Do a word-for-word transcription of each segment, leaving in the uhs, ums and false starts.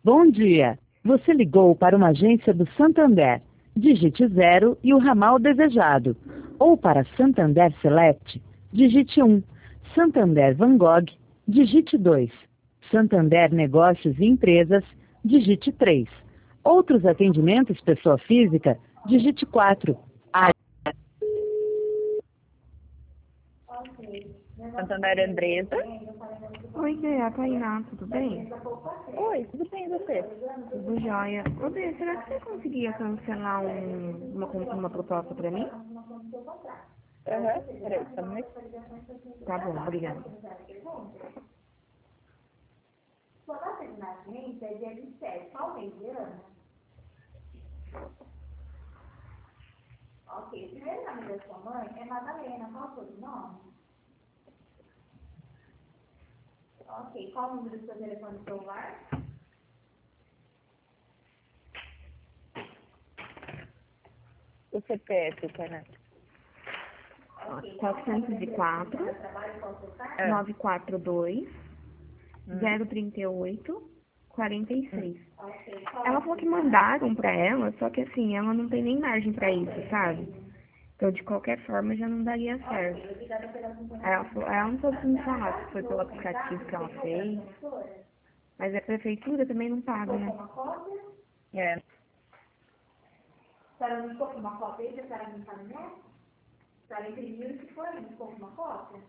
Bom dia. Você ligou para uma agência do Santander. Digite zero e o ramal desejado. Ou para Santander Select, digite um. Santander Van Gogh, digite dois. Santander Negócios e Empresas, digite três. Outros atendimentos pessoa física, digite quatro. A... Santander Andresa. Oi, Dê, a Tainá, tudo bem? Oi, tudo bem e você? Tudo jóia. Ô, Dê, será que você conseguia cancelar um, uma, uma proposta pra mim? Aham, peraí, só um minuto. Tá bom, obrigada. Sua data de nascimento é dia vinte e sete. Qual mês de ano? Ok. O primeiro nome da sua mãe é Madalena. Qual o sobrenome? Ok. Qual o número do seu telefone celular? O C P F, Tainá. quatrocentos e quatro, novecentos e quarenta e dois, zero trinta e oito, quarenta e seis. Ela falou que mandaram pra ela, só que assim, ela não tem nem margem pra isso, sabe? Então, de qualquer forma, já não daria certo. Aí ela, falou, ela não soube me falar se foi pelo aplicativo que ela fez. Mas a prefeitura também não paga, né? É. A senhora não ficou com uma cópia aí? A senhora não sabe, né? A senhora imprimiu e que foi? Não ficou com uma cópia?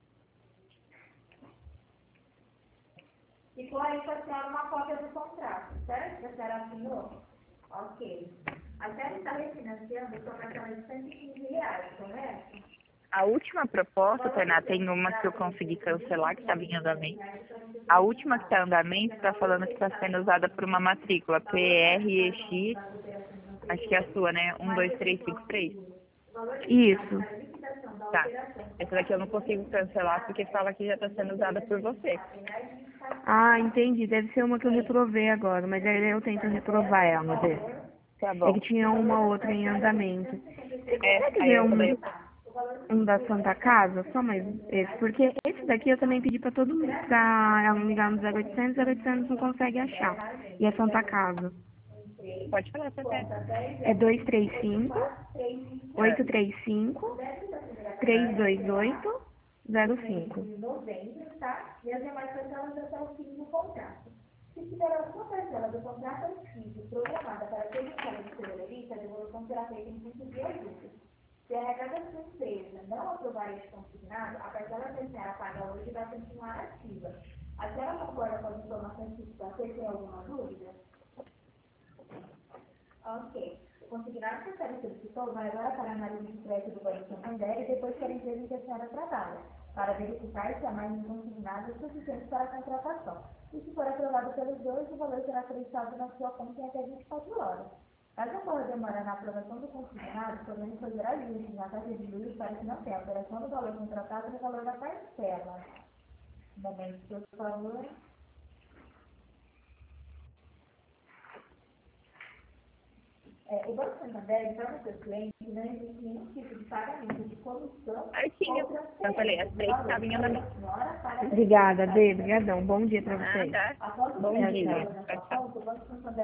Ficou aí com a senhora uma cópia do contrato, certo? A senhora assinou? Ok. A senhora está refinanciando sua parcela de cento e quinze reais, correto? A última proposta, Tainá, tem uma que eu consegui cancelar, que estava em andamento. A última que está em andamento está falando que está sendo usada por uma matrícula P R E X, acho que é a sua, né? um dois três cinco três. Isso. Tá. Essa daqui eu não consigo cancelar porque fala que já está sendo usada por você. Ah, entendi. Deve ser uma que eu reprovei agora, mas aí eu tento reprovar ela, Dê. Tá É bom. que tinha uma outra em andamento. Você É, consegue aí ver essa daí um, eu... um da Santa Casa? Só mais esse. Porque esse daqui eu também pedi pra todo mundo, pra ela ligar no zero oitocentos, zero oitocentos não consegue achar. E é Santa Casa. Pode falar, você quer. É dois três cinco, oito três cinco, três dois oito, zero cinco. De novembro, tá? E as demais parcelas até o fim do contrato. Se tiver alguma parcela do contrato antigo programada para ter escala de fevereiro, a devolução será feita em quinze dias úteis. Se a regra da sua empresa não aprovar esse consignado, a parcela que a senhora paga hoje vai continuar ativa. A senhora concorda com as informações que você tem alguma dúvida? Ok. O consignado que a senhora solicitou vai agora para a análise de crédito do Banco Santander e depois para a empresa em que a senhora trabalha, para verificar se a margem consignada é suficiente para a contratação. E se for aprovado pelos dois, o valor será acreditado na sua conta em até vinte e quatro horas. Caso ocorra demora na aprovação do consignado, podemos fazer ajustes na taxa de juros para que não tenha alteração do valor contratado no valor da parcela. Momento do valor. É, o Banco Santander informa aos seus clientes que não existe nenhum tipo de pagamento de comissão Certinho. ou Eu falei, transferência as de três valor estavam em da andamento. senhora para a Obrigada, Dê. Obrigadão. Bom dia pra vocês. Ah, tá. Após o Bom término dia. da Tchau, tchau. transação, o Banco Santander